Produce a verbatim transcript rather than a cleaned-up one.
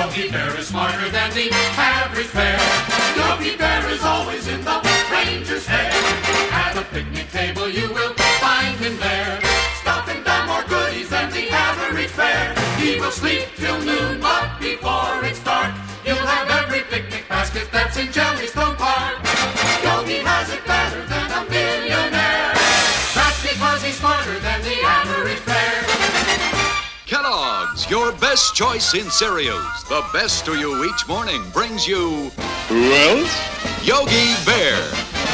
Yogi Bear is smarter than the average bear. Yogi Bear is always in the Ranger's fair. At a picnic table you will find him there, stuffing down more goodies than the average bear. He will sleep till noon, but before it's dark, you'll have every picnic basket that's in Jellystone Park. Yogi has it better than a millionaire. That's because he's smarter than the average bear. Kellogg's, your best choice in cereals. The best to you each morning brings you... Who else? Yogi Bear.